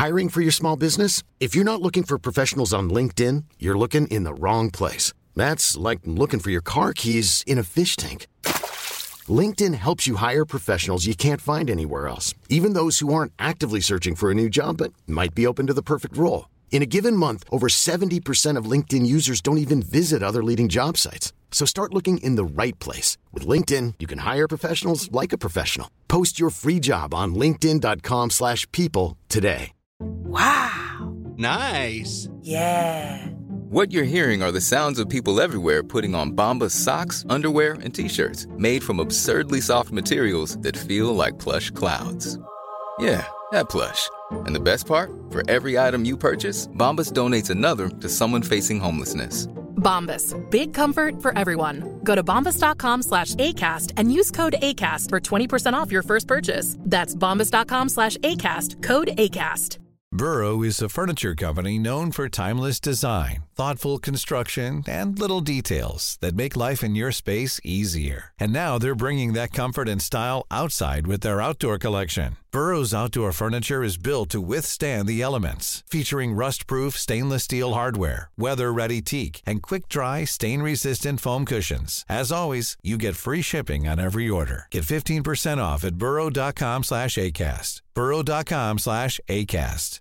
Hiring for your small business? If you're not looking for professionals on LinkedIn, you're looking in the wrong place. That's like looking for your car keys in a fish tank. LinkedIn helps you hire professionals you can't find anywhere else, even those who aren't actively searching for a new job but might be open to the perfect role. In a given month, over 70% of LinkedIn users don't even visit other leading job sites. So start looking in the right place. With LinkedIn, you can hire professionals like a professional. Post your free job on linkedin.com/people today. Wow. Nice. Yeah. What you're hearing are the sounds of people everywhere putting on Bombas socks, underwear, and T-shirts made from absurdly soft materials that feel like plush clouds. Yeah, that plush. And the best part? For every item you purchase, Bombas donates another to someone facing homelessness. Bombas. Big comfort for everyone. Go to bombas.com/ACAST and use code ACAST for 20% off your first purchase. That's bombas.com/ACAST. Code ACAST. Burrow is a furniture company known for timeless design, thoughtful construction, and little details that make life in your space easier. And now they're bringing that comfort and style outside with their outdoor collection. Burrow's outdoor furniture is built to withstand the elements, featuring rust-proof stainless steel hardware, weather-ready teak, and quick-dry, stain-resistant foam cushions. As always, you get free shipping on every order. Get 15% off at burrow.com/ACAST. burrow.com/ACAST.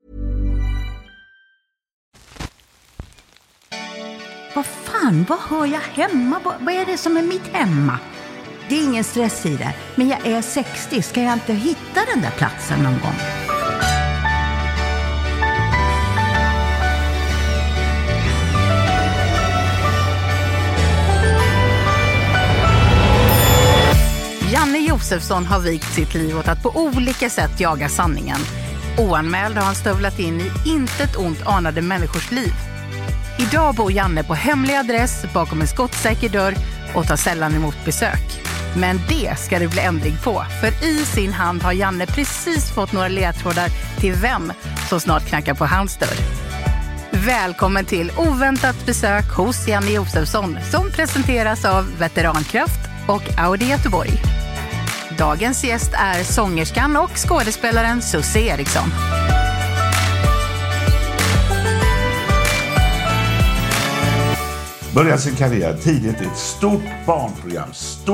Vad fan, vad hör jag hemma? Vad är det som är mitt hemma? Det är ingen stress i det. Men jag är 60. Ska jag inte hitta den där platsen någon gång? Janne Josefsson har vikt sitt liv åt att på olika sätt jaga sanningen. Oanmäld har han stövlat in i intet ont anade människors liv. Idag bor Janne på hemlig adress bakom en skottsäker dörr och tar sällan emot besök. Men det ska det bli ändring på, för i sin hand har Janne precis fått några ledtrådar till vem som snart knackar på hans dörr. Välkommen till oväntat besök hos Janne Josefsson som presenteras av Veterankraft och Audi Göteborg. Dagens gäst är sångerskan och skådespelaren Susie Eriksson. Började sin karriär tidigt i ett stort barnprogram.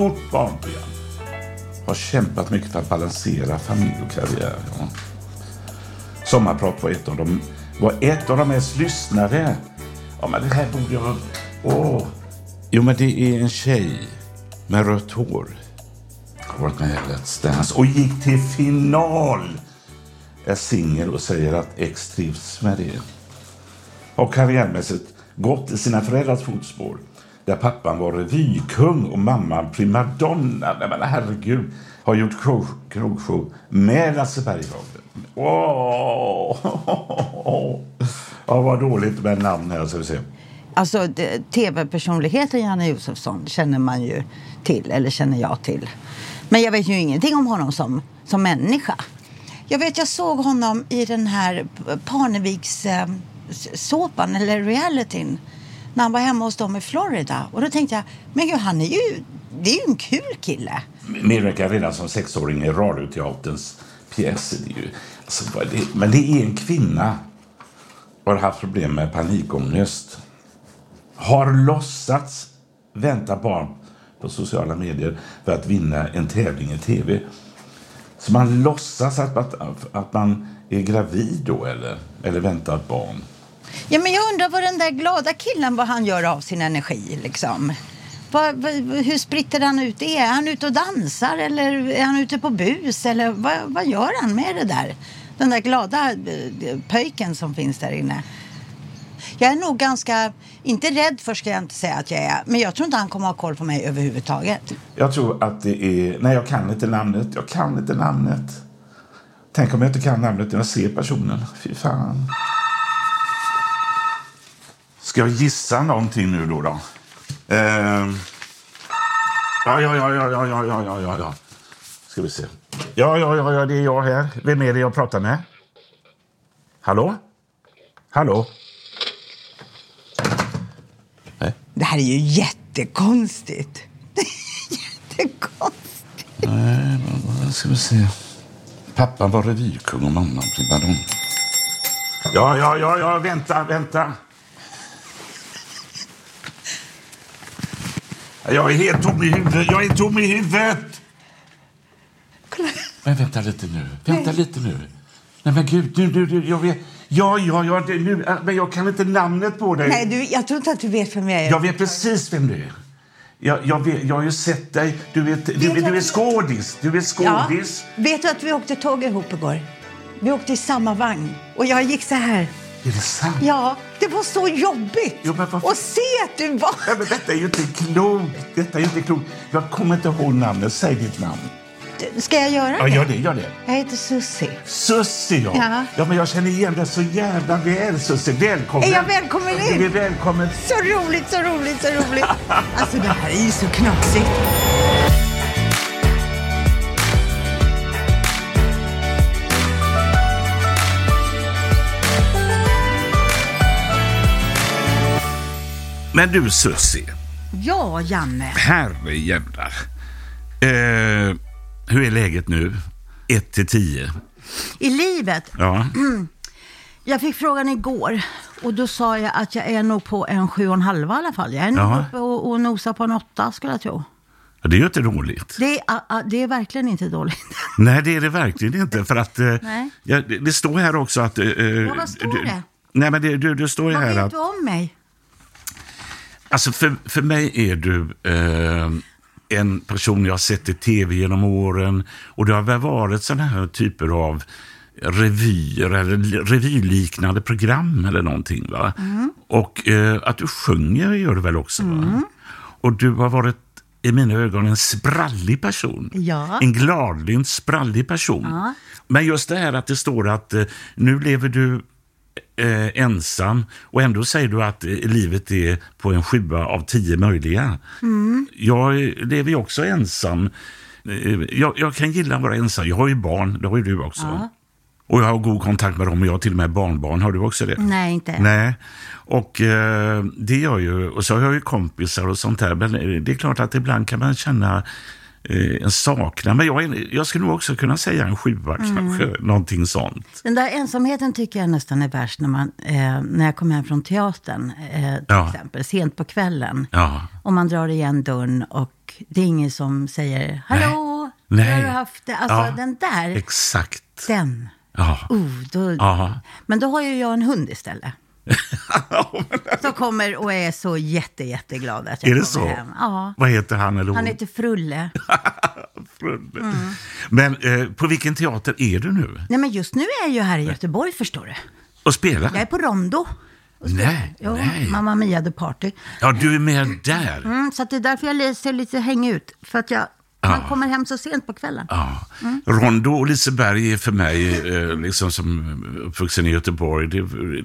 Har kämpat mycket för att balansera familj och karriär. Ja. Sommarprat var ett av de mest lyssnade. Ja, men det här borde jag... Jo, men det är en tjej med rött hår. Har varit med i Let's Dance och gick till final. Är singel och säger att ex trivs med det. Har karriärmässigt gått i sina föräldrars fotspår. Där pappan var revykung och mamman primadonna. Nej, men herregud. Har gjort krogshow med Lasse Berghagen. Ja, vad dåligt med namn här, så vi ser. Alltså, tv-personligheten Janne Josefsson känner man ju till, eller känner jag till. Men jag vet ju ingenting om honom som människa. Jag såg honom i den här Parneviks såpan eller realityn när han var hemma hos dem i Florida. Och då tänkte jag, men gud, det är ju en kul kille. Medverkar redan som 6-åring i radioteaterns pjäser. Men det är en kvinna. Har haft problem med panikångest. Har låtsats vänta barn på sociala medier för att vinna en tävling i tv. Så man låtsas att man är gravid då eller väntar ett barn. Ja, men jag undrar vad den där glada killen, vad han gör av sin energi liksom. Hur spritter han ut det? Är han ute och dansar eller är han ute på bus? Eller vad gör han med det där? Den där glada pöjken som finns där inne. Jag är nog ganska, inte rädd för ska jag inte säga att jag är. Men jag tror inte han kommer ha koll på mig överhuvudtaget. Jag tror att det är, nej jag kan inte namnet. Tänk om jag inte kan namnet när jag ser personen. Fy fan. Ska jag gissa någonting nu då? Ja. Ska vi se. Ja, det är jag här. Vem är det jag pratar med? Hallå? Nej. Det här är ju jättekonstigt. Nej, vad ska vi se. Pappa var revykung och mamma primadonna. Ja, vänta. Jag är helt tom i huvudet. Kolla. Men vänta lite nu. Nej men gud, nu, jag vet. Ja, nu, men jag kan inte namnet på dig. Nej, jag tror inte att du vet vem jag är. Jag vet precis vem du är. Jag har ju sett dig. Du är skådis. Ja. Vet du att vi åkte tåg ihop igår? Vi åkte i samma vagn. Och jag gick så här. Är det sant? Ja, det var så jobbigt. Jo, men och se att du var... Ja, men detta är ju inte klokt. Jag kommer inte ihåg namnet. Säg ditt namn. Ska jag göra det? Ja, gör det. Jag heter Susie. Susie, ja. Ja, men jag känner igen det så jävla väl, Susie. Välkommen. Är jag välkommen in? Du är välkommen. Så roligt. Alltså, det här är ju så knasigt. Men du, Susie. Ja, Janne. Herre jävlar. Hur är läget nu? 1-10. I livet? Ja. Jag fick frågan igår. Och då sa jag att jag är nog på en 7,5 i alla fall. Jag är nog uppe och nosar på en 8, skulle jag tro. Ja, det är ju inte dåligt. Det är verkligen inte dåligt. Nej, det är det verkligen inte. För att det står här också att... vad står det? Nej, men du står ju här att... Vad vet du om mig? Alltså för mig är du en person jag har sett i tv genom åren. Och det har väl varit sådana här typer av revyer eller revyliknande program eller någonting, va? Mm. Och att du sjunger gör du väl också, va? Och du har varit i mina ögon en sprallig person. Ja. En gladlynt sprallig person. Ja. Men just det här att det står att nu lever du ensam och ändå säger du att livet är på en 7 av 10 möjliga. Jag lever ju också ensam. Jag kan gilla att vara ensam. Jag har ju barn, det har ju du också. Ja. Och jag har god kontakt med dem och jag har till och med barnbarn. Har du också det? Nej, inte. Nej. Och det gör ju, och så har jag ju kompisar och sånt där. Men det är klart att ibland kan man känna en saknad. Men jag skulle nog också kunna säga en 7 kanske, någonting sånt. Den där ensamheten tycker jag nästan är värst när jag kommer hem från teatern till exempel, sent på kvällen. Ja. Och man drar igen dörren och det är ingen som säger hallå, Nej. Har du haft det? Alltså den där. Exakt. Den. Ja. Men då har ju jag en hund istället. Så kommer och är så jätteglad att jag är det kommer så? Hem. Ja. Vad heter han eller hon? Han heter Frulle. Frulle. Men på vilken teater är du nu? Nej, men just nu är jag ju här i Göteborg, förstår du. Och spelar? Jag är på Rondo. Nej. Mamma Mia the Party. Ja, du är med där. Så att det är därför jag ser lite häng ut. För att man kommer hem så sent på kvällen. Ja. Rondo och Liseberg är för mig, liksom som uppvuxen i Göteborg,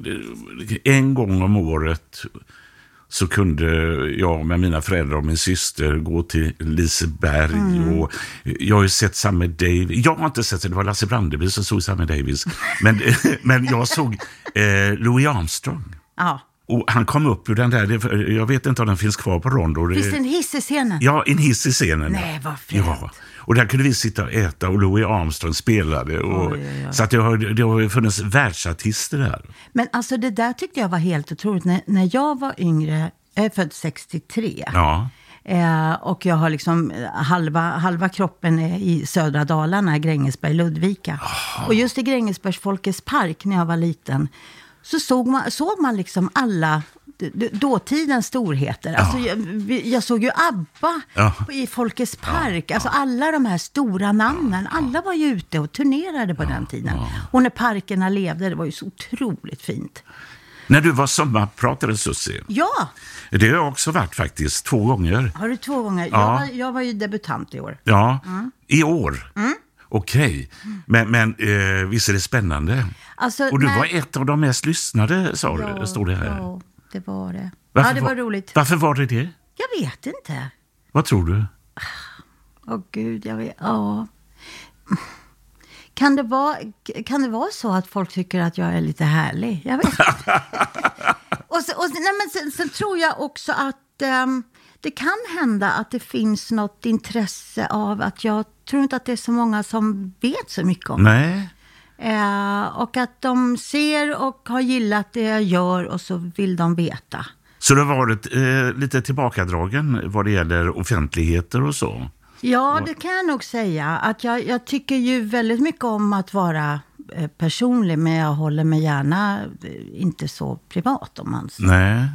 en gång om året så kunde jag med mina föräldrar och min syster gå till Liseberg. Och jag har ju sett Sammy Davis. Jag har inte sett det var Lasse Brandeby som såg Sammy Davis. Men jag såg Louis Armstrong. Ja. Och han kom upp ur den där, jag vet inte om den finns kvar på Rondo. Finns det en hiss i scenen? Ja, en hiss i scenen. Nej, vad fint. Ja. Och där kunde vi sitta och äta och Louis Armstrong spelade. Och, så att det har ju funnits världsartister där. Men alltså det där tyckte jag var helt otroligt. När jag var yngre, jag är född 63. Ja. Och jag har liksom halva kroppen i södra Dalarna, Grängesberg, Ludvika. Och just i Grängesbergs Folkets park när jag var liten så såg man liksom alla dåtidens storheter. Alltså jag såg ju ABBA i Folkets park. Alltså alla de här stora namnen. Alla var ju ute och turnerade på den tiden. Och när parkerna levde, det var ju så otroligt fint. När du var sommarpratare, Susie. Ja. Det har jag också varit faktiskt 2 gånger. Har du 2 gånger? Ja. Jag var ju debutant i år. Ja, i år. Okej. Men visst är det spännande? Alltså, och du var ett av de mest lyssnade, stod det här. Ja, det var det. Det var roligt. Varför var det det? Jag vet inte. Vad tror du? Gud, jag vet. Ja. Kan det vara så att folk tycker att jag är lite härlig? Jag vet inte. Sen tror jag också att det kan hända att det finns något intresse av att jag tror inte att det är så många som vet så mycket om Nej. Och att de ser och har gillat det jag gör och så vill de veta. Så det har varit lite tillbakadragen vad det gäller offentligheter och så? Ja, det kan jag nog säga. Att jag tycker ju väldigt mycket om att vara personlig, men jag håller mig gärna inte så privat om man säger. Nej.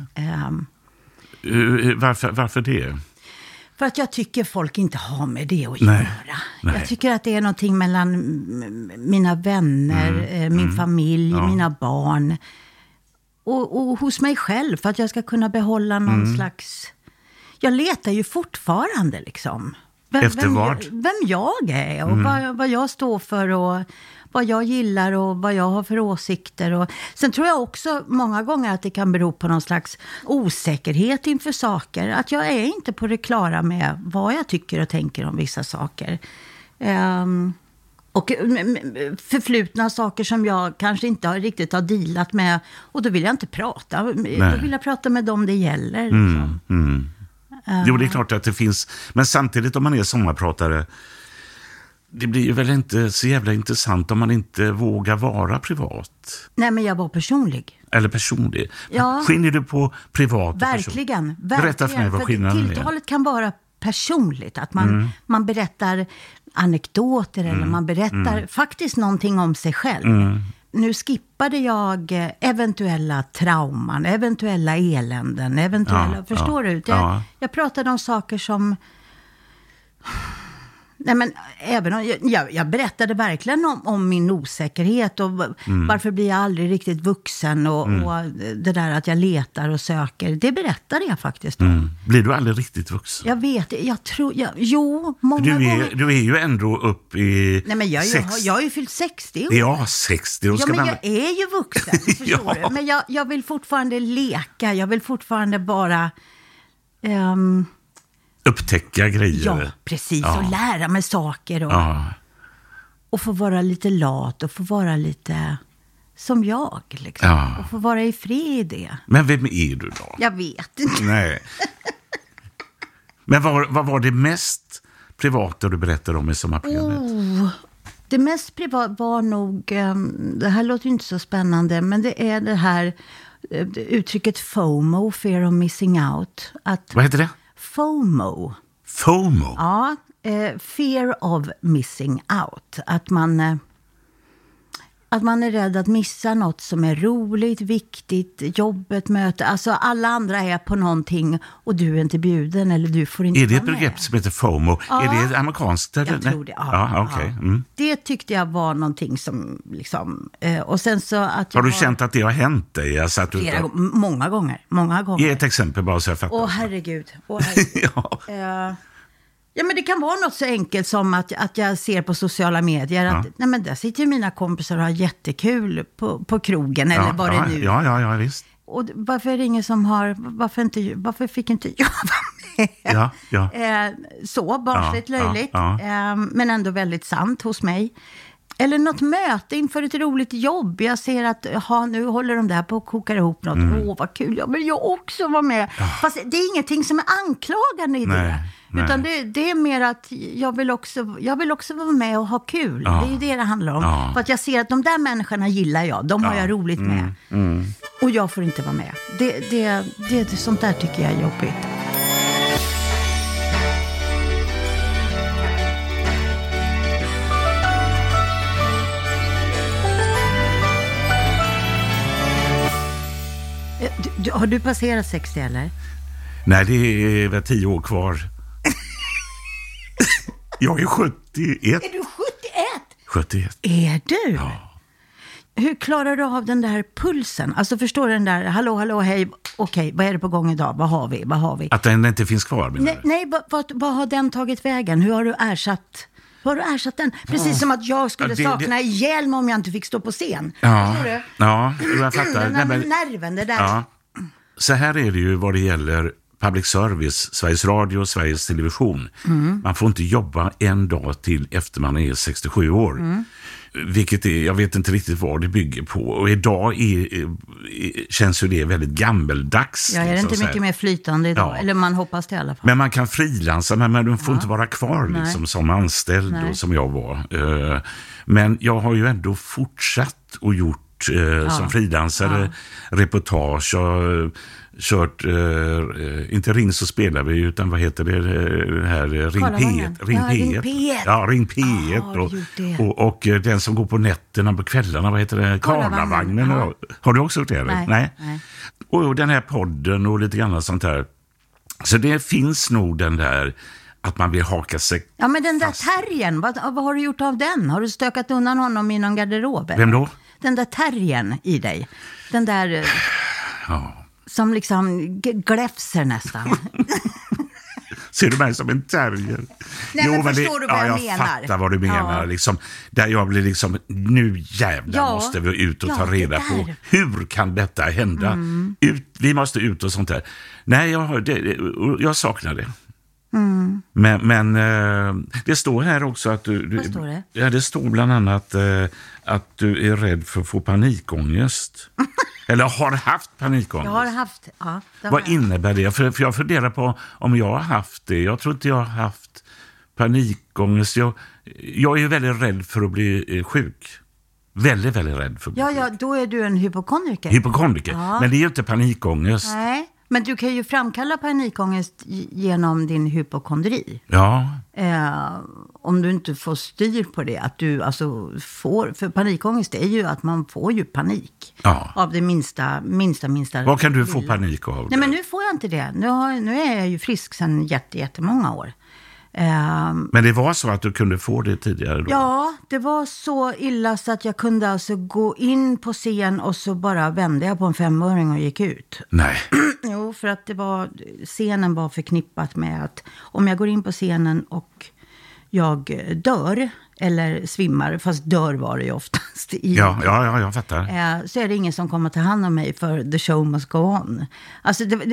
Varför det? För att jag tycker folk inte har med det att göra. Nej. Jag tycker att det är någonting mellan mina vänner, min familj, mina barn och hos mig själv, för att jag ska kunna behålla någon slags... Jag letar ju fortfarande liksom. Vem jag är och vad jag står för och vad jag gillar och vad jag har för åsikter. Och sen tror jag också många gånger att det kan bero på någon slags osäkerhet inför saker. Att jag är inte på det klara med vad jag tycker och tänker om vissa saker. Och förflutna saker som jag kanske inte riktigt har dealat med. Och då vill jag inte prata. Då vill jag prata med dem det gäller. Liksom. Jo, det är klart att det finns. Men samtidigt om man är sommarpratare, det blir ju väl inte så jävla intressant om man inte vågar vara privat. Nej, men jag var personlig. Eller personlig. Ja. Skiljer du på privat och verkligen. Berätta för mig vad skillnaden är. Tilltalet kan vara personligt. Att man berättar anekdoter eller man berättar faktiskt någonting om sig själv. Nu skippade jag eventuella trauman, eventuella eländen, förstår du? Jag pratade om saker som... Nej, men även om jag berättade verkligen om min osäkerhet och varför blir jag aldrig riktigt vuxen och det där att jag letar och söker, det berättade jag faktiskt om. Blir du aldrig riktigt vuxen? Jag vet, jag tror, många gånger. Du är ju ändå upp i... Nej, men jag har ju fyllt 60 år. Ja, 60. Ja, men jag är ju vuxen, förstår du? Men jag vill fortfarande leka, jag vill fortfarande bara... upptäcka grejer. Ja, precis. Och lära mig saker. Och få vara lite lat och få vara lite som jag. Liksom. Och få vara i fred i det. Men vem är du då? Jag vet inte. Nej. Men vad var det mest privata du berättade om i sommarprogrammet? Det mest privata var nog... det här låter ju inte så spännande, men det är det här uttrycket FOMO, fear of missing out. Vad heter det? FOMO. FOMO? Ja, fear of missing out. Att man är rädd att missa något som är roligt, viktigt, jobbet, möte. Alltså alla andra är på någonting och du är inte bjuden eller du får inte vara med. Är det ett begrepp som heter FOMO? Ja. Är det amerikanskt? Eller? Jag tror det, Okay. Det tyckte jag var någonting som liksom... och sen så att har du känt att det har hänt dig? Många gånger. Ge ett exempel bara så jag fattar. Åh herregud. Ja, men det kan vara något så enkelt som att jag ser på sociala medier att nej, men där sitter ju mina kompisar och har jättekul på krogen eller vad det nu. Ja, visst. Och varför är det ingen som har, varför fick inte jag vara med? Så barnsligt löjligt, men ändå väldigt sant hos mig. Eller något möte inför ett roligt jobb. Jag ser att nu håller de där på att koka ihop något. Vad kul, jag vill jag också vara med. Fast det är ingenting som är anklagande i det. Utan det är mer att jag vill också vara med och ha kul. Det är ju det handlar om. För att jag ser att de där människorna gillar jag. De har jag roligt med. Och jag får inte vara med. Det sånt där tycker jag är jobbigt. Har du passerat 60 eller? Nej, det är väl 10 år kvar. Jag är 71. Är du 71? 71. Är du? Ja. Hur klarar du av den där pulsen? Alltså förstår du den där, hallå, hej, okej, vad är det på gång idag? Vad har vi? Att den inte finns kvar? Nej, vad har den tagit vägen? Hur har du ersatt den? Precis som att jag skulle sakna hjälm om jag inte fick stå på scen. Ja, jag fattar. Den nerven, det där. Ja. Så här är det ju vad det gäller public service, Sveriges Radio och Sveriges Television. Man får inte jobba en dag till efter man är 67 år. Vilket är, jag vet inte riktigt vad det bygger på. Och idag känns ju det väldigt gammeldags. Ja, är det inte så mycket mer flytande idag? Ja. Eller man hoppas det i alla fall. Men man kan frilansa, men man får inte vara kvar liksom, som anställd och som jag var. Men jag har ju ändå fortsatt och gjort som frilansare reportage och kört, inte Ring så spelar vi, utan vad heter det här, Ring P1. Ring P1 och den som går på nätterna på kvällarna, vad heter det? Karlavagnen. Har du också gjort det? Nej. Och den här podden och lite grann sånt här. Så det finns nog den där att man vill haka sig. Ja, men den där terriern, vad har du gjort av den? Har du stökat undan honom i någon garderob? Vem då? Den där terriern i dig. Den där som liksom gläfser nästan. Ser du mig som en terrier? Nej, men förstår du vad jag menar? Jag fattar vad du menar. Liksom, där jag blir liksom, nu jävlar måste vi ut och ta reda på hur kan detta hända? Vi måste ut och sånt där. Nej, jag saknar det. Men det står här också att vad står det? Ja, det står bland annat att du är rädd för att få panikångest. Eller har haft panikångest. Jag har haft, Vad innebär det? För jag funderar på om jag har haft det. Jag tror inte jag har haft panikångest. Jag är ju väldigt rädd för att bli sjuk. Väldigt, väldigt rädd för att bli sjuk. Då är du en hypokondriker. Men det är ju inte panikångest. Nej. Men du kan ju framkalla panikångest genom din hypokondri. Ja. Om du inte får styr på det. Att du alltså får, för panikångest är ju att man får ju panik. Av det minsta. Vad kan du få panik av? Nej, men nu får jag inte det. Nu är jag ju frisk sedan jättemånga år. Men det var så att du kunde få det tidigare då? Ja, det var så illa så att jag kunde alltså gå in på scen och så bara vände jag på en 5-öring och gick ut. Nej. Jo, för att scenen var förknippat med att om jag går in på scenen och jag dör eller svimmar, fast dör var det ju oftast i. Ja, jag fattar. Så är det ingen som kommer ta hand om mig för the show must go on. Alltså det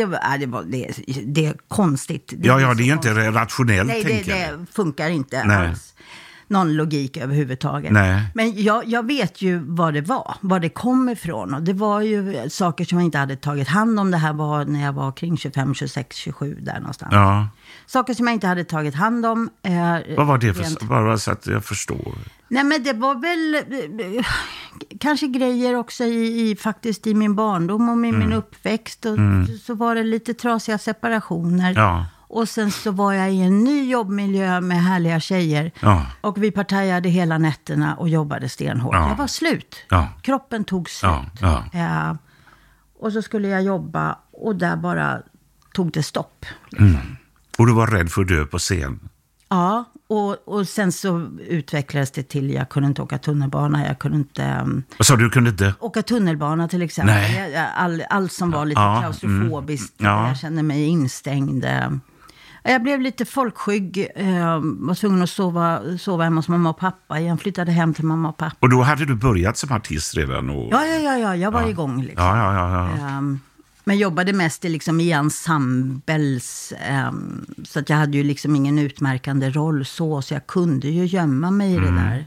är konstigt. Det är ju inte rationellt. Nej, det funkar inte alls. Någon logik överhuvudtaget. Nej. Men jag vet ju var det kom ifrån. Och det var ju saker som jag inte hade tagit hand om. Det här var när jag var kring 25, 26, 27 där någonstans. Ja. Saker som jag inte hade tagit hand om. Vad var det för? Bara så att jag förstår. Nej, men det var väl kanske grejer också faktiskt i min barndom och i min uppväxt. Och så var det lite trasiga separationer. Ja. Och sen så var jag i en ny jobbmiljö med härliga tjejer. Ja. Och vi partajade hela nätterna och jobbade stenhårt. Ja. Jag var slut. Ja. Kroppen tog slut. Ja. Och så skulle jag jobba och där bara tog det stopp. Liksom. Och du var rädd för att dö på scen? Ja, och sen så utvecklades det till jag kunde inte åka tunnelbana, jag kunde inte... Vad sa du, kunde inte? Åka tunnelbana till exempel. Allt som var lite klaustrofobiskt. Jag kände mig instängd. Jag blev lite folkskygg, var tvungen att sova hemma hos mamma och pappa. Jag flyttade hem till mamma och pappa. Och då hade du börjat som artist redan? Ja, jag var igång liksom. Ja. Men jobbade mest liksom i ensembles, så att jag hade ju liksom ingen utmärkande roll så jag kunde ju gömma mig i det där.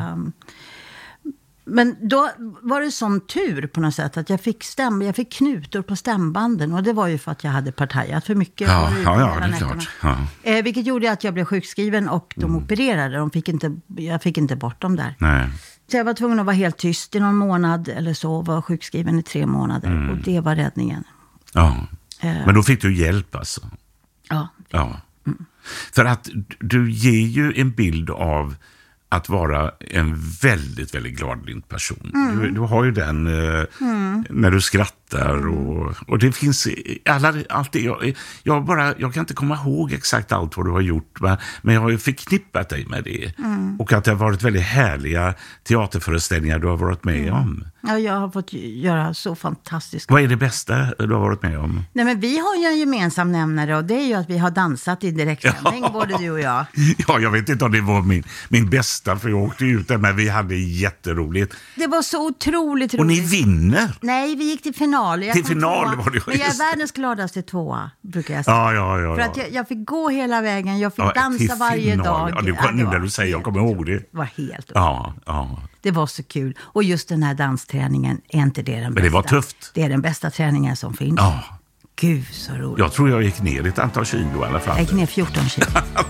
Men då var det sån tur på något sätt att jag fick knutor på stämbanden och det var ju för att jag hade partajat för mycket. Ja, det är klart. Ja. Vilket gjorde att jag blev sjukskriven och de opererade. Jag fick inte bort dem där. Nej. Så jag var tvungen att vara helt tyst i någon månad eller så, var sjukskriven i 3 månader och det var räddningen. Ja. Men då fick du hjälp alltså? Ja. För att du ger ju en bild av att vara en väldigt, väldigt gladlynt person. Du har ju den när du skrattar och det finns allt det. Jag kan inte komma ihåg exakt allt vad du har gjort, men jag har ju förknippat dig med det. Och att det har varit väldigt härliga teaterföreställningar du har varit med om. Ja, jag har fått göra så fantastiska. Vad är det bästa du har varit med om? Nej, men vi har ju en gemensam nämnare och det är ju att vi har dansat i direktsändning, både du och jag. Ja, jag vet inte om det var min bästa, för jag åkte ut där, men vi hade jätteroligt. Det var så otroligt roligt. Och ni vinner? Nej, vi gick till final final. Till final tvåa. var det. Men jag är världens gladaste tvåa, brukar jag säga. Ja. För att jag fick gå hela vägen, jag fick till dansa varje final. dag. Ja, nu när du säger, jag kommer ihåg det. Det var helt Ja. Det var så kul. Och just den här dansträningen, är inte det den bästa? Men det var tufft. Det är den bästa träningen som finns. Ja. Gud, så roligt. Jag tror jag gick ner ett antal kilo i alla fall. Jag gick ner 14 kilo.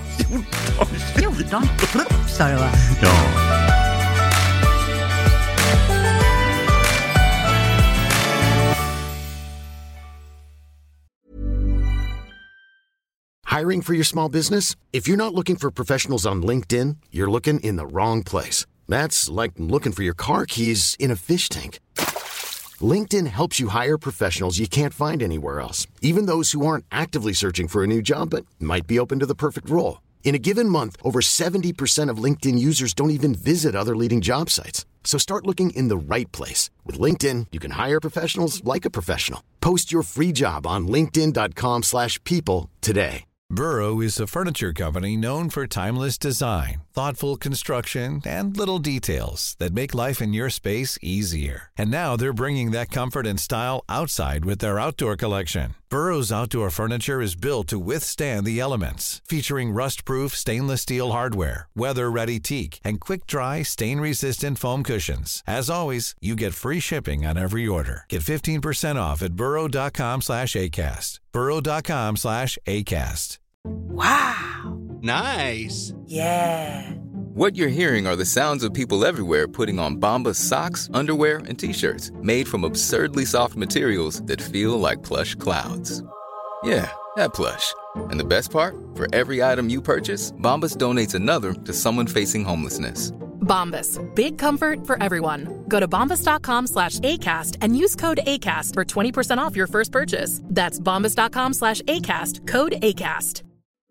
14? Plupp, sa du va? Ja. Hiring for your small business? If you're not looking for professionals on LinkedIn, you're looking in the wrong place. That's like looking for your car keys in a fish tank. LinkedIn helps you hire professionals you can't find anywhere else, even those who aren't actively searching for a new job but might be open to the perfect role. In a given month, over 70% of LinkedIn users don't even visit other leading job sites. So start looking in the right place. With LinkedIn, you can hire professionals like a professional. Post your free job on linkedin.com/people today. Burrow is a furniture company known for timeless design, thoughtful construction, and little details that make life in your space easier. And now they're bringing that comfort and style outside with their outdoor collection. Burrow's outdoor furniture is built to withstand the elements, featuring rust-proof stainless steel hardware, weather-ready teak, and quick-dry, stain-resistant foam cushions. As always, you get free shipping on every order. Get 15% off at burrow.com/ACAST. burrow.com/ACAST. Wow! Nice! Yeah! What you're hearing are the sounds of people everywhere putting on Bombas socks, underwear, and T-shirts made from absurdly soft materials that feel like plush clouds. Yeah, that plush. And the best part? For every item you purchase, Bombas donates another to someone facing homelessness. Bombas. Big comfort for everyone. Go to bombas.com/ACAST and use code ACAST for 20% off your first purchase. That's bombas.com/ACAST. Code ACAST.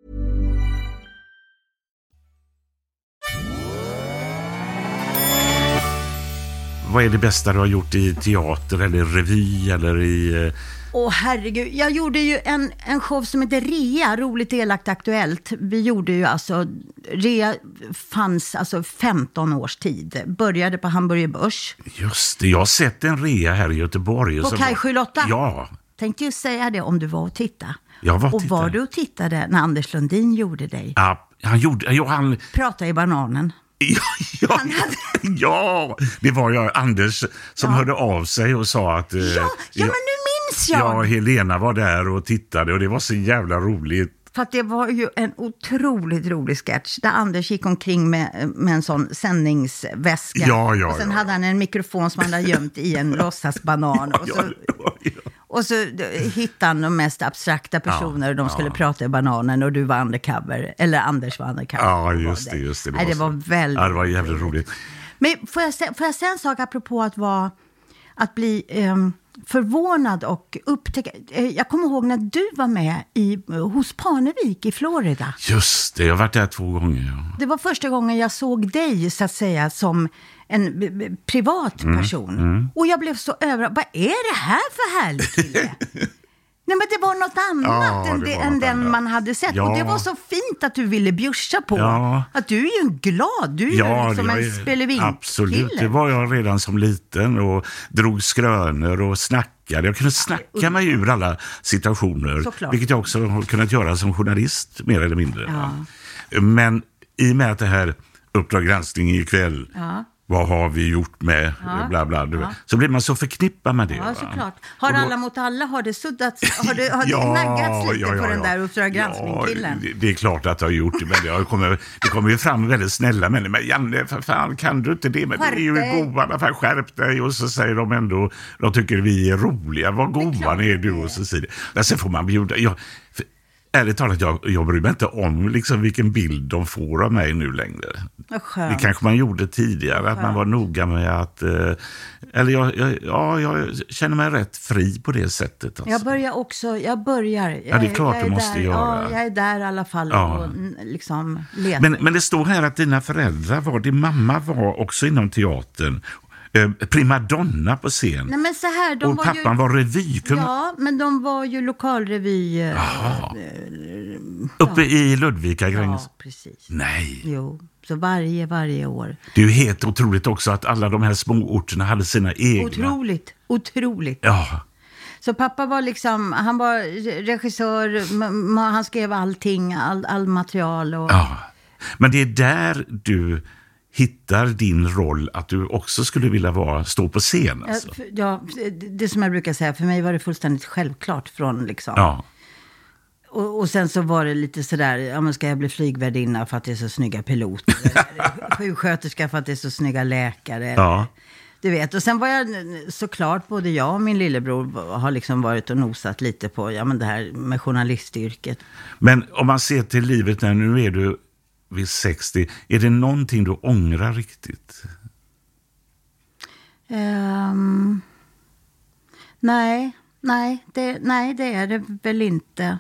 Vad är det bästa du har gjort i teater eller revy eller i... Herregud, jag gjorde ju en show som heter Rea, roligt, elakt, aktuellt. Vi gjorde ju alltså, Rea fanns alltså 15 års tid. Började på Hamburger Börs. Just det, jag har sett en Rea här i Göteborg. På Kaj 78? Ja. Tänkte ju säga det om du var och tittade. Jag var och och tittade. Var du och tittade när Anders Lundin gjorde dig? Ja, han... Prata i bananen. Ja, det var jag, Anders, som hörde av sig och sa att... men nu minns jag! Ja, Helena var där och tittade och det var så jävla roligt. För att det var ju en otroligt rolig sketch där Anders gick omkring med en sån sändningsväska. Ja, och sen hade han en mikrofon som han hade gömt i en låtsasbanan. Och så hittade han de mest abstrakta personer och de skulle prata i bananen och du var undercover. Eller Anders var undercover. Ja, just det. Det var väldigt... Ja, det var jävligt roligt. Men får jag säga en sak apropå att bli förvånad och upptäcka... Jag kommer ihåg när du var med hos Parnevik i Florida. Just det, jag har varit där 2 gånger. Ja. Det var första gången jag såg dig så att säga som en privat person. Och jag blev så överraskad. Vad är det här för härlig kille? Nej, men det var något annat än den man hade sett. Ja. Och det var så fint att du ville bjussa på. Ja. Att du är ju en glad, du är ju liksom en spelevin. Absolut, det var jag redan som liten och drog skrönor och snackade. Jag kunde snacka mig ur alla situationer. Såklart. Vilket jag också har kunnat göra som journalist, mer eller mindre. Ja. Men i och med att det här Uppdrag granskning ikväll... Ja. Vad har vi gjort med bla bla. Så blir man så förknippad med det. Ja, såklart. Har alla mot alla, har det suddats, har det naggats lite på den där Uppdrag granskning-killen? Det är klart att det har gjort det, men det kommer ju fram väldigt snälla människor. Men Janne, för fan, kan du inte det? Men det är ju goa, för skärp dig. Och så säger de ändå, de tycker vi är roliga. Vad goa är du? Och så säger det. Men sen får man bjuda... Ärligt talat, jag bryr mig inte om liksom vilken bild de får av mig nu längre. Det kanske man gjorde tidigare, att man var noga med att... Eller jag känner mig rätt fri på det sättet. Alltså. Jag börjar. Ja, det är klart du måste göra. Ja, jag är där i alla fall och liksom letar. Men det står här att dina föräldrar din mamma var också inom teatern. Primadonna på scen. Nej, men så här, och pappan var revykung. Ja, men de var ju lokalrevy. Uppe i Ludvika, Gränges. Ja, precis. Nej. Jo, så varje år. Det är ju helt otroligt också att alla de här små orterna hade sina egna. Otroligt. Ja. Så pappa var liksom, han var regissör, han skrev allting, all material. Och... Ja, men det är där du hittar din roll, att du också skulle vilja stå på scen. Alltså. Ja, det som jag brukar säga, för mig var det fullständigt självklart från liksom... Ja. Och sen så var det lite sådär, ja men ska jag bli flygvärdinna för att det är så snygga piloter? Eller sjuksköterska för att det är så snygga läkare? Ja. Du vet, och sen var jag såklart, både jag och min lillebror har liksom varit och nosat lite på, ja men det här med journalistyrket. Men om man ser till livet när nu är du vid 60, är det någonting du ångrar riktigt? Nej, det är det väl inte.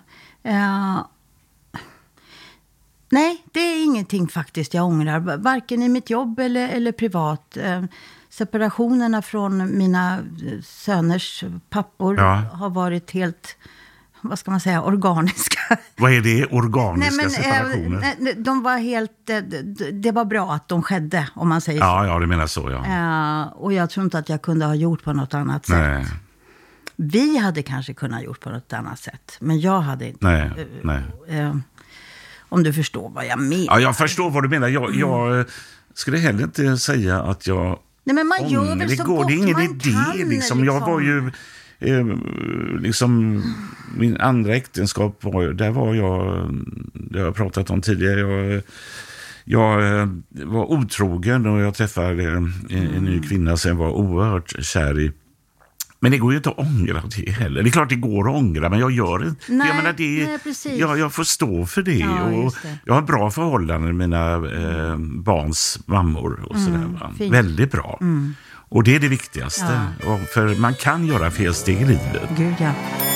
Nej, det är ingenting faktiskt jag ångrar. Varken i mitt jobb eller privat. Separationerna från mina söners pappor har varit helt, vad ska man säga, organiska. Vad är det? Organiska separationer? De var helt, det var bra att de skedde, om man säger så. Ja, det menar så, ja. Och jag tror inte att jag kunde ha gjort på något annat sätt. Vi hade kanske kunnat gjort på något annat sätt, men jag hade inte. Nej. Om du förstår vad jag menar. Ja, jag förstår vad du menar. Jag skulle heller inte säga att jag... Nej, men man gör väl så gott det är ingen man idé, kan. liksom. Jag var ju... liksom min andra äktenskap där var jag, det har jag pratat om tidigare, jag var otrogen och jag träffade en ny kvinna som jag var oerhört kär i. Men det går ju inte att ångra det heller. Det är klart det går att ångra, men jag gör det. Nej, jag menar det, precis. Jag får stå för det. Ja, och jag har bra förhållanden med mina barns mammor och sådär. Väldigt bra. Och det är det viktigaste. Ja. För man kan göra felsteg i livet. Gud, ja.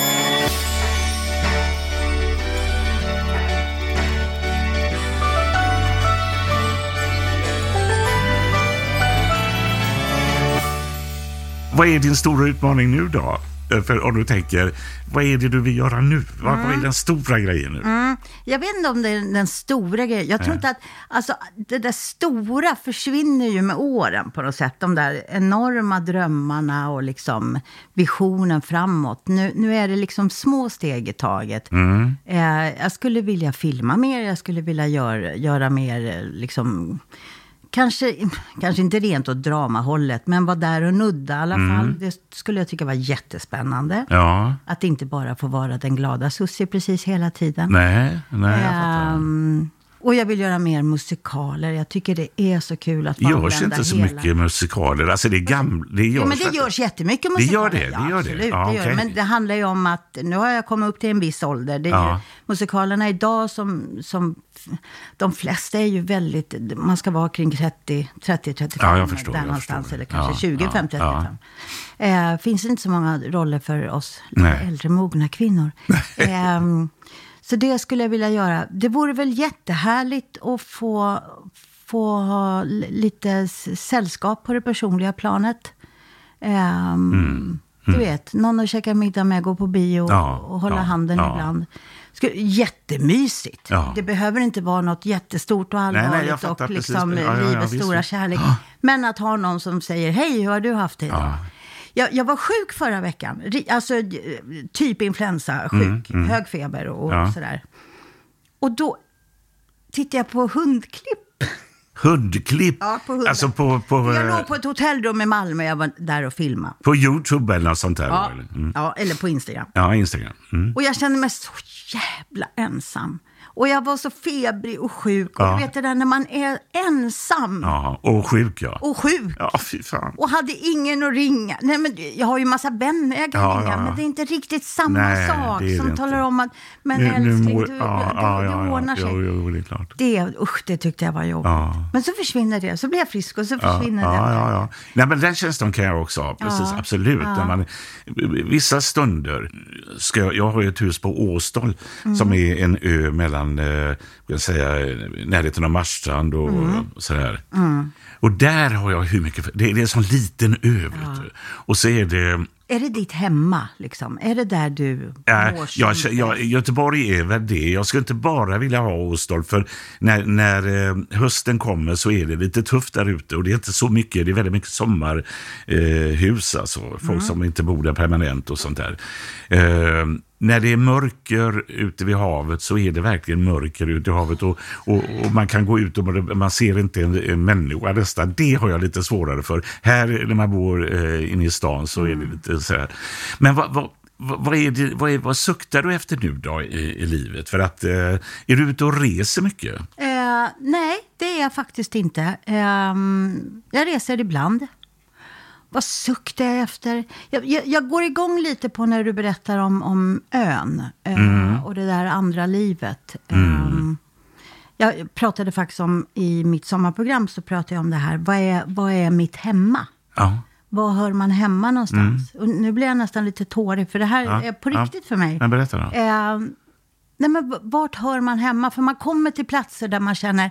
Vad är din stora utmaning nu då? För om du tänker, vad är det du vill göra nu? Vad är den stora grejen nu? Jag vet inte om det är den stora grejen. Jag tror inte att, alltså, det där stora försvinner ju med åren på något sätt. De där enorma drömmarna och liksom visionen framåt. Nu är det liksom små steg i taget. Jag skulle vilja filma mer. Jag skulle vilja göra mer liksom... Kanske inte rent åt dramahållet, men var där och nudda i alla fall. Det skulle jag tycka var jättespännande. Ja. Att inte bara få vara den glada Susie precis hela tiden. Nej, jag fattar. Och jag vill göra mer musikaler. Jag tycker det är så kul att använda görs inte så mycket musikaler. Alltså det är gamla. Men det görs jättemycket musikaler. Det gör det. Absolut, Ja, det gör det. Men det handlar ju om att nu har jag kommit upp till en viss ålder. Det är ju, musikalerna idag som de flesta är ju väldigt, man ska vara kring 30-35. Ja, jag förstår. Där någonstans, eller kanske 20-35. Finns inte så många roller för oss äldre mogna kvinnor. Så det skulle jag vilja göra. Det vore väl jättehärligt att få ha lite sällskap på det personliga planet. Du vet, någon att käka middag med, gå på bio och hålla handen ibland. Jättemysigt. Ja. Det behöver inte vara något jättestort och allvarligt och liksom livets stora kärlek. Men att ha någon som säger, hej, hur har du haft det idag? Jag var sjuk förra veckan. Alltså typ influensa, sjuk. Hög feber och sådär. Och då tittade jag på hundklipp. Hundklipp? Ja, på hundar. Alltså på jag låg på ett hotellrum i Malmö. Jag var där och filmade. På YouTube eller något sånt där? Ja, ja, eller på Instagram. Ja, Instagram. Och jag kände mig så jävla ensam. Och jag var så febrig och sjuk. Och du vet det där när man är ensam. Ja, och sjuk, Och sjuk. Ja, fy fan. Och hade ingen att ringa. Nej, men jag har ju massa vänner jag kan ringa. Men det är inte riktigt samma sak som talar om att men älskling, du ordnar sig. Jo, det är klart. Det tyckte jag var jobbigt. Men så försvinner det. Så blir jag frisk och så försvinner det. Ja. Nej, men den känslan kan jag också ha. Precis, absolut. När man, vissa stunder jag har ju ett hus på Åstol som är en ö mellan närheten av Marstrand och sådär. Och där har jag hur mycket... Det är en sån liten ö, vet du. Och så är det Är det ditt hemma liksom? Är det där du mår som Göteborg är väl det. Jag skulle inte bara vilja ha Åstol, för när hösten kommer så är det lite tufft där ute och det är inte så mycket, det är väldigt mycket sommarhus, alltså folk som inte bor där permanent och sånt där. När det är mörker ute vid havet så är det verkligen mörker ute i havet och man kan gå ut och man ser inte en människa nästan. Det har jag lite svårare för. Här när man bor inne i stan så är det lite så här. Men vad suktar du efter nu då i livet? För att är du ute och reser mycket? Nej, det är jag faktiskt inte. Jag reser ibland. Vad suktar jag efter? Jag går igång lite på när du berättar om ön och det där andra livet. Jag pratade faktiskt om, i mitt sommarprogram så pratade jag om det här. Vad är mitt hemma? Ja. Var hör man hemma någonstans? Och nu blir jag nästan lite tårig, för det här är på riktigt för mig. Men berätta då. Nej, men vart hör man hemma? För man kommer till platser där man känner,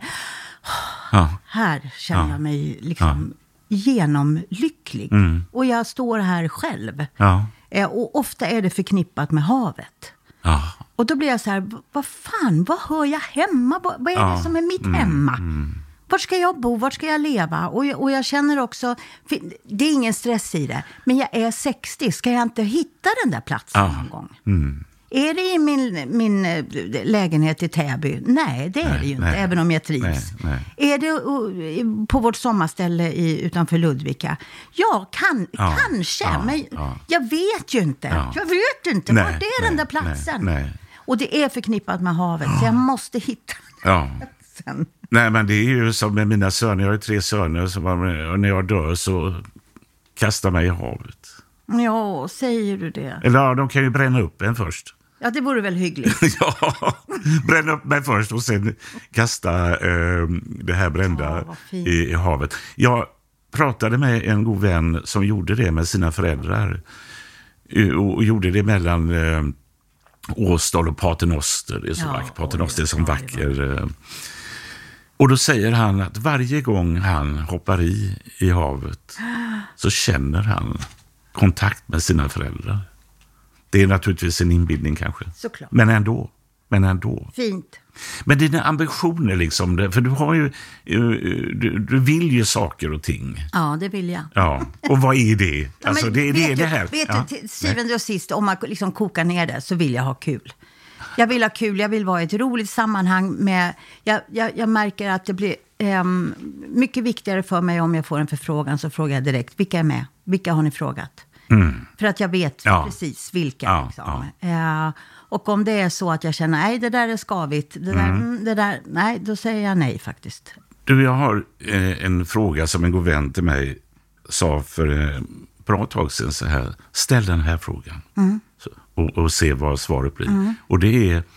här känner jag mig liksom genomlycklig. Och jag står här själv. Och ofta är det förknippat med havet. Och då blir jag så här, vad hör jag hemma? Vad är det som är mitt hemma? Vart ska jag bo? Vart ska jag leva? Och jag känner också, det är ingen stress i det, men jag är 60, ska jag inte hitta den där platsen någon gång? Är det i min lägenhet i Täby? Nej, det är det ju inte, även om jag trivs. Nej. Är det på vårt sommarställe utanför Ludvika? Ja, kanske, men jag vet ju inte. Jag vet inte, vart är den där platsen? Och det är förknippat med havet, så jag måste hitta den. Nej, men det är ju som med mina söner. Jag har ju 3 söner, och när jag dör så kastar mig i havet. Ja, säger du det? Eller de kan ju bränna upp en först. Ja, det vore väl hyggligt. Bränna upp mig först och sen kasta det här brända i havet. Jag pratade med en god vän som gjorde det med sina föräldrar. Och gjorde det mellan Åstol och Paternoster. Det är så vackert. Paternoster är som vacker. Och då säger han att varje gång han hoppar i havet så känner han kontakt med sina föräldrar. Det är naturligtvis en inbildning kanske. Såklart. Men ändå. Fint. Men dina ambitioner liksom, för du har ju du vill ju saker och ting. Ja, det vill jag. Ja. Och vad är det? Alltså det är det här. Vet du, till syvende och sist, om man liksom kokar ner det, så vill jag ha kul. Jag vill ha kul, jag vill vara i ett roligt sammanhang med, jag märker att det blir mycket viktigare för mig om jag får en förfrågan, så frågar jag direkt, vilka är med? Vilka har ni frågat? För att jag vet precis vilka. Liksom. Och om det är så att jag känner, nej, det där är skavigt, det där, nej, då säger jag nej faktiskt. Du, jag har en fråga som en god vän till mig sa för bra tag sedan så här, ställ den här frågan och se vad svaret blir. Och det är,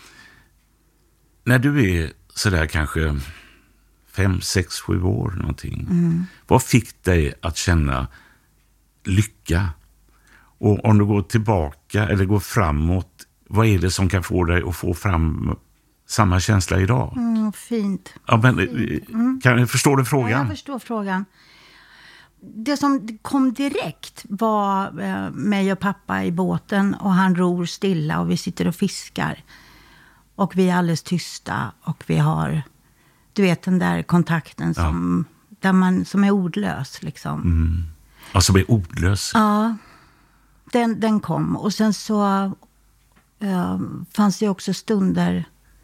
när du är sådär kanske 5, 6, 7 år någonting, vad fick dig att känna lycka? Och om du går tillbaka eller går framåt, vad är det som kan få dig att få fram samma känsla idag? Fint. Ja, men, förstår du frågan? Ja, jag förstår frågan. Det som kom direkt var mig och pappa i båten, och han ror stilla och vi sitter och fiskar. Och vi är alldeles tysta och vi har, du vet, den där kontakten som är ordlös liksom. Alltså är ordlös? Ja, den kom. Och sen så fanns det också stunder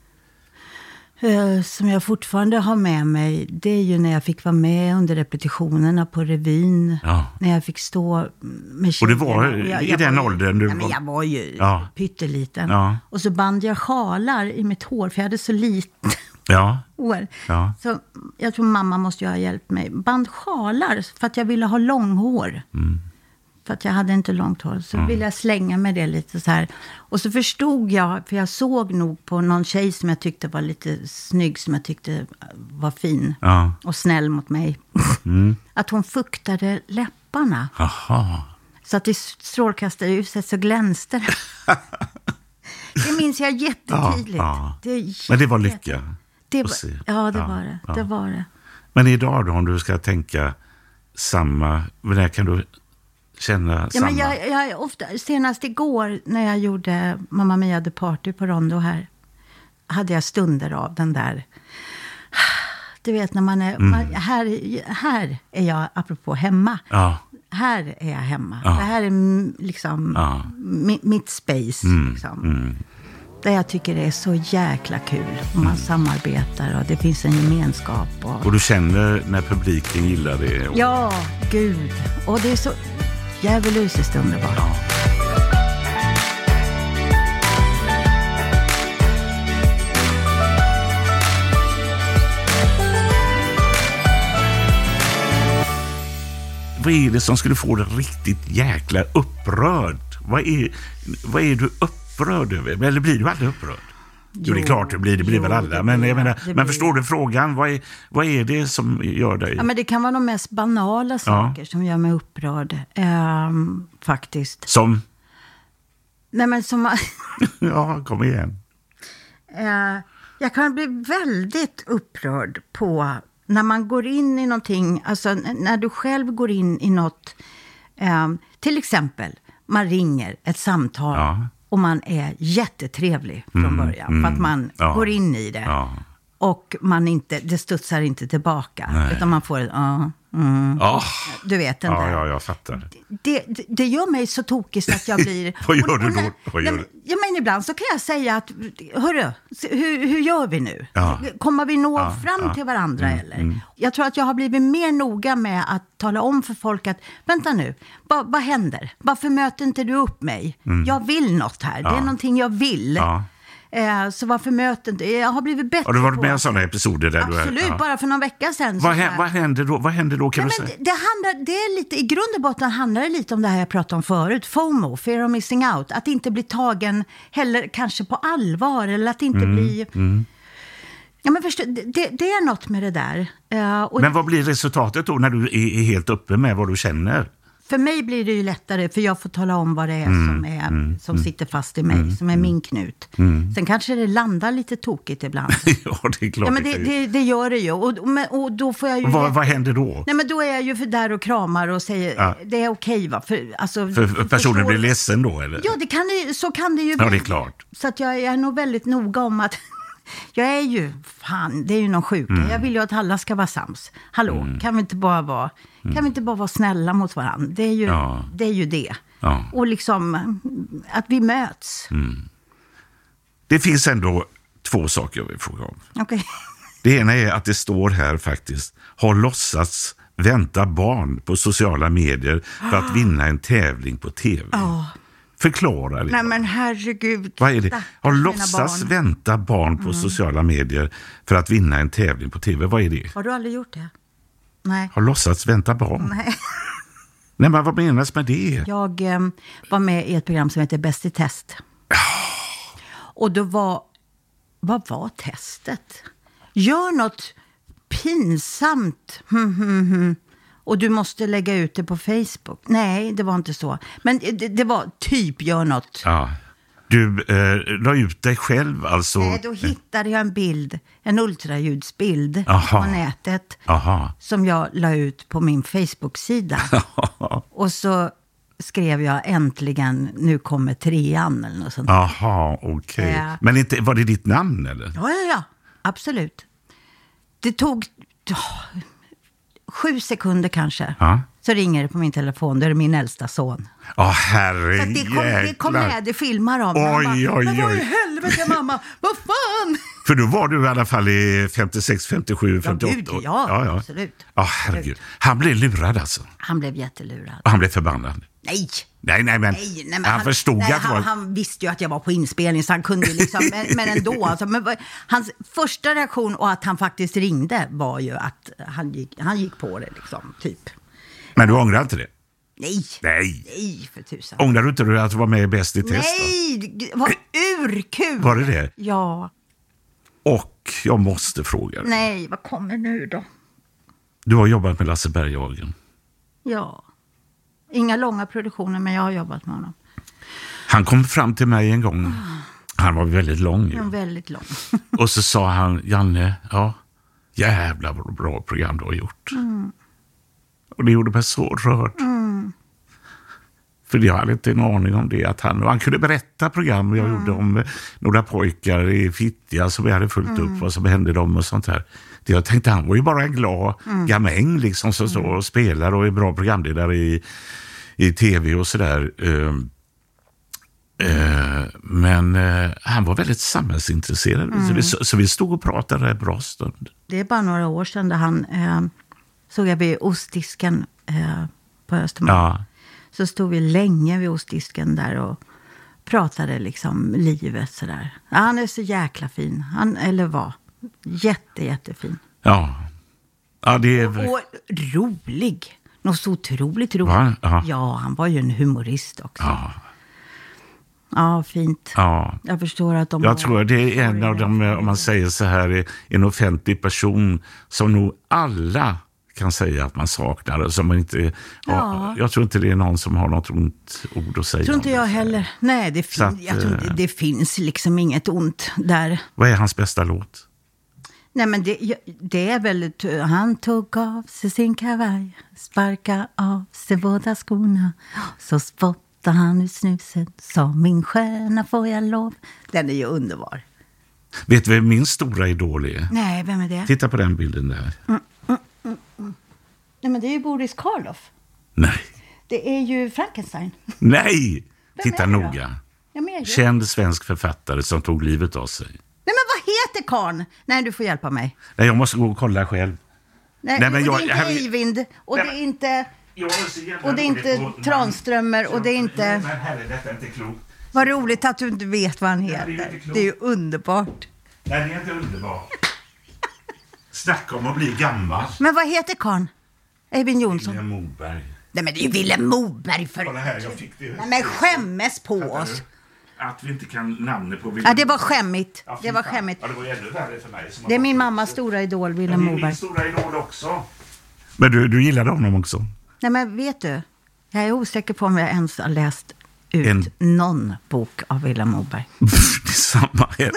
som jag fortfarande har med mig. Det är ju när jag fick vara med under repetitionerna på revyn. När jag fick stå med tjejerna. Och det var i den åldern du men jag var ju pytteliten. Och så band jag sjalar i mitt hår, för jag hade så lite hår. Så jag tror mamma måste ju ha hjälpt mig. Band sjalar för att jag ville ha långhår. För att jag hade inte långt hår. Så ville jag slänga med det lite så här. Och så förstod jag, för jag såg nog på någon tjej som jag tyckte var lite snygg, som jag tyckte var fin och snäll mot mig. Att hon fuktade läpparna. Så att i strålkastarljuset så glänste det. Det minns jag jättetydligt. Men det var lycka. Det var det. Det var det. Men idag då, om du ska tänka samma, när kan du känna samma? Men jag ofta, senast igår när jag gjorde Mamma Mia The Party på Rondo här, hade jag stunder av den där. Du vet när man är, här är jag apropå hemma. Ja. Här är jag hemma. Ja. Det här är liksom mitt space. Liksom. Där jag tycker det är så jäkla kul. Och man samarbetar och det finns en gemenskap. Och du känner när publiken gillar det? Ja, gud. Och det är så djävulusiskt underbart. Ja. Vad är det som skulle få dig riktigt jäkla upprörd? Vad är du upprörd över? Eller blir du aldrig upprörd? Jo, det är klart det blir väl alla. Men förstår du frågan? Vad är det som gör dig? Ja, men det kan vara de mest banala saker som gör mig upprörd. Faktiskt. Som? Nej, men som... Ja, kom igen. Jag kan bli väldigt upprörd på när man går in i någonting, alltså när du själv går in i något, till exempel, man ringer ett samtal och man är jättetrevlig från början, för att man går in i det och det studsar inte tillbaka, utan man får du vet den där. Ja, jag fattar. Det gör mig så tokigt att jag blir... Vad gör du då? Ja, men ibland så kan jag säga att, hörru, hur gör vi nu? Ja. Kommer vi nå fram till varandra eller? Jag tror att jag har blivit mer noga med att tala om för folk att, vänta nu, vad händer? Varför möter inte du upp mig? Jag vill något här, det är någonting jag vill. Så varför möter inte... Jag har blivit bättre. Har du varit med om sådana episoder där absolut, bara för någon vecka sedan. Vad händer då kan du säga? Det är lite, i grund och botten handlar det lite om det här jag pratade om förut. FOMO, fear of missing out. Att inte bli tagen heller kanske på allvar. Eller att inte bli... Ja, men förstå, det är något med det där. Men vad blir resultatet då när du är helt uppe med vad du känner? För mig blir det ju lättare, för jag får tala om vad det är som sitter fast i mig, som är min knut. Sen kanske det landar lite tokigt ibland. Ja, det är klart. Ja, men det gör det ju. Och då får jag ju... Vad händer då? Nej, men då är jag ju för där och kramar och säger, det är okej, va? För personen blir ledsen då, eller? Ja, så kan det ju bli. Ja, det är klart. Så att jag är nog väldigt noga om att... Jag är ju, det är ju någon sjuka. Jag vill ju att alla ska vara sams. Hallå, kan vi inte bara vara snälla mot varandra? Det är ju det. Ja. Och liksom att vi möts. Det finns ändå 2 saker jag vill fråga om. Okay. Det ena är att det står här faktiskt, har låtsats vänta barn på sociala medier för att vinna en tävling på tv. Förklara det. Nej, men herregud. Vad är det? Har låtsas vänta barn på sociala medier för att vinna en tävling på tv. Vad är det? Har du aldrig gjort det? Nej. Har låtsas vänta barn? Nej. Nej, men vad menas med det? Jag var med i ett program som heter Bäst i test. Och då vad var testet? Gör något pinsamt. Och du måste lägga ut det på Facebook. Nej, det var inte så. Men det var typ, gör något. Ja. Du la ut dig själv alltså? Nej, då hittade jag en bild, en ultraljudsbild på nätet. Som jag la ut på min Facebook-sida. Och så skrev jag äntligen, nu kommer 3:an eller något sånt. Jaha, okej. Men inte, var det ditt namn eller? Ja, absolut. Det tog 7 sekunder kanske. Så ringer det på min telefon. Det är min äldsta son. Herregud. Det kom med, det filmar om. Oj. Men vad i helvete, mamma? Vad fan? För då var du i alla fall i 56, 57, 58 år. Ja, absolut. Herregud. Han blev lurad alltså. Han blev jättelurad. Och han blev förbannad. Nej, men han förstod att det var... Han visste ju att jag var på inspelning, så han kunde liksom, men ändå. Alltså, hans första reaktion och att han faktiskt ringde var ju att han gick på det liksom, typ. Men du ångrar inte det? Nej, för tusan. Ångrar du inte att du var med Bäst i test? Nej, det var urkul. Var det? Ja. Och jag måste fråga dig. Nej, vad kommer nu då? Du har jobbat med Lasse Berghagen. Ja. Inga långa produktioner, men jag har jobbat med honom. Han kom fram till mig en gång. Han var väldigt lång. Han var väldigt lång. Och så sa han, Janne, jävla bra program du har gjort. Och det gjorde mig så rörd. För jag hade inte en aning om det. Att han kunde berätta program jag gjorde om några pojkar i Fittja som vi hade fullt upp vad som hände dem och sånt här. Jag tänkte han var ju bara en glad gamäng liksom, som står och spelar och är bra programledare i tv och sådär. Men han var väldigt samhällsintresserad. Så vi stod och pratade en bra stund. Det är bara några år sedan där han såg jag vid ostdisken på Östermalm. Ja. Så stod vi länge vid ostdisken där och pratade liksom livet sådär. Ja, han är så jäkla fin. Eller var. Jättefin. Ja. Ja, det är... Och rolig. Något så otroligt roligt. Ja, han var ju en humorist också. Ja, fint. Ja. Jag förstår att jag tror att det är en av dem, om man säger så här, en offentlig person som nog alla kan säga att man saknar. Som man inte jag tror inte det är någon som har något ont ord att säga. Tror inte jag heller. Nej, jag tror inte, det finns liksom inget ont där. Vad är hans bästa låt? Nej, men det är väl... Han tog av sig sin kavaj, sparka av sig båda skorna, så spottade han ut snuset, sa min stjärna får jag lov. Den är ju underbar. Vet du vem min stora idol är? Nej, vem är det? Titta på den bilden där. Nej, men det är ju Boris Karloff. Nej. Det är ju Frankenstein. Nej! Titta noga. Ja, känd svensk författare som tog livet av sig. Nej, men vad heter karln? Nej, du får hjälpa mig. Nej, jag måste gå och kolla själv. Nej, men det är inte Eivind. Och det är inte... Och det är inte Tranströmer. Och det är inte... Men herre, detta är inte klokt. Vad roligt att du inte vet vad han heter. Det är ju underbart. Nej, det är inte underbart. Snacka om att bli gammal. Men vad heter karln? Eivind Johnson. Wilhelm Moberg. Nej, men det är ju Wilhelm Moberg för... Kolla här, jag fick det. Nej, men skämmes på oss. Att vi inte kan namnet på Wilhelm. Ja, det var skämmigt. Det var skämmigt. Ja, det var ännu värre för mig. Det är min mammas stora idol, Wilhelm Moberg. Det är min stora idol också. Men du gillade honom också? Nej, men vet du, jag är osäker på om jag ens har läst ut någon bok av Wilhelm Moberg. Det är samma här.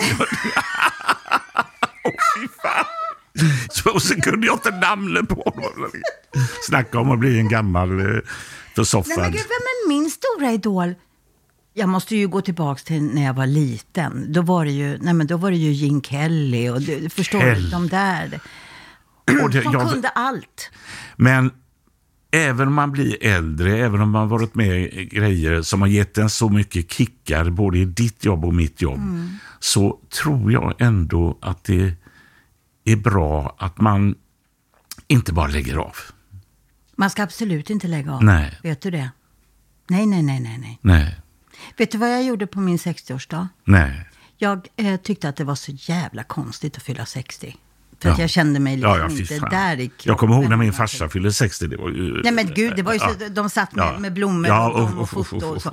Fy fan. Så kunde jag inte namnet på honom. Snacka om att bli en gammal försoffad. Nej, men gud, vem är min stora idol? Jag måste ju gå tillbaka till när jag var liten. Då var det ju Gene Kelly och du förstår du, de där. Som kunde allt. Men även om man blir äldre, även om man varit med i grejer som har gett en så mycket kickar både i ditt jobb och mitt jobb, så tror jag ändå att det är bra att man inte bara lägger av. Man ska absolut inte lägga av. Nej. Vet du det? Nej. Vet du vad jag gjorde på min 60-årsdag? Nej. Jag tyckte att det var så jävla konstigt att fylla 60. För att jag kände mig liksom inte där i kroppen. Jag kommer ihåg när min farsa fyllde 60. Det var ju, nej, men gud, det var ju så, de satt med blommor och foto och så.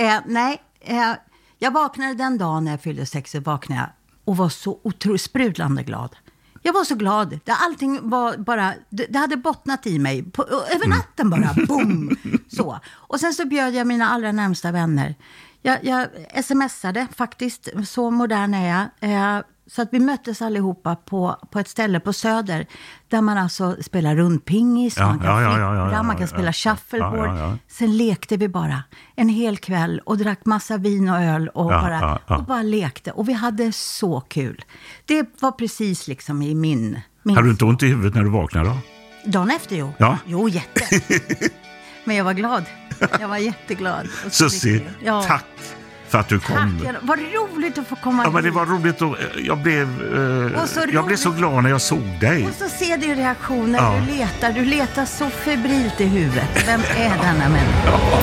Jag vaknade den dagen när jag fyllde 60 och var så otroligt sprudlande glad. Jag var så glad. Allting var bara... Det hade bottnat i mig. Över natten bara. Boom! Så. Och sen så bjöd jag mina allra närmsta vänner. Jag smsade faktiskt. Så modern är jag. Så att vi möttes allihopa på ett ställe på Söder. Där man alltså spelar rundpingis. Man kan man kan spela shuffleboard. Sen lekte vi bara en hel kväll. Och drack massa vin och öl. Och bara lekte. Och vi hade så kul. Det var precis liksom i min... Har du inte ont i huvudet när du vaknade då? Dagen efter, jo. Ja. Jo, jätte. Men jag var glad. Jag var jätteglad. Susie, tack för att du kom. Tack, vad roligt att få komma hit. Ja, men det var roligt. Jag blev så glad när jag såg dig. Och så ser din reaktion när du letar så febrilt i huvudet. Vem är denna människa? Ja.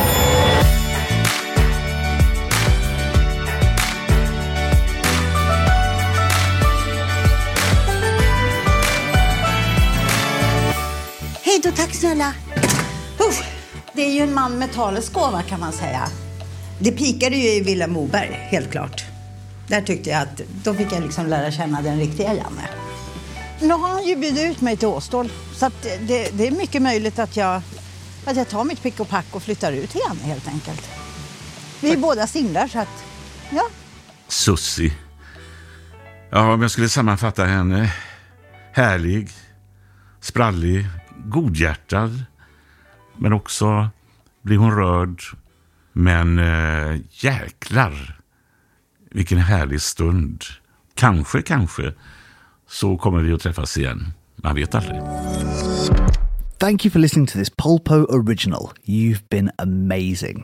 Hej då, tack snälla. Det är ju en man med talesgåva kan man säga. Det pikade ju i Wilhelm Moberg, helt klart. Där tyckte jag att då fick jag liksom lära känna den riktiga Janne. Nu har han ju bjudit ut mig till Åstol. Så att det är mycket möjligt att jag tar mitt pick och pack och flyttar ut till Janne helt enkelt. Vi är båda singlar så att, ja. Susie. Ja, om jag skulle sammanfatta henne. Härlig, sprallig, godhjärtad. Men också blir hon rörd Men jäklar, vilken härlig stund. Kanske så kommer vi att träffas igen. Man vet aldrig. Thank you for listening to this Polpo original. You've been amazing.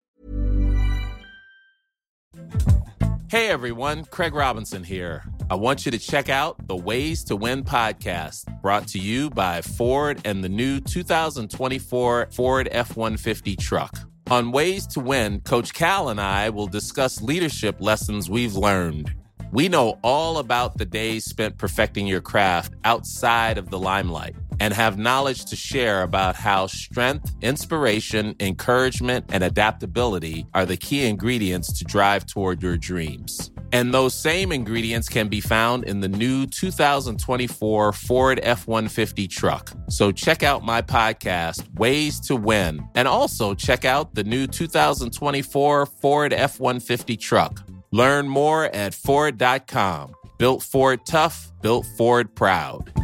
Hey everyone, Craig Robinson here. I want you to check out the Ways to Win podcast, brought to you by Ford and the new 2024 Ford F-150 truck. On Ways to Win, Coach Cal and I will discuss leadership lessons we've learned. We know all about the days spent perfecting your craft outside of the limelight and have knowledge to share about how strength, inspiration, encouragement, and adaptability are the key ingredients to drive toward your dreams. And those same ingredients can be found in the new 2024 Ford F-150 truck. So check out my podcast, Ways to Win, and also check out the new 2024 Ford F-150 truck. Learn more at Ford.com. Built Ford tough, built Ford proud.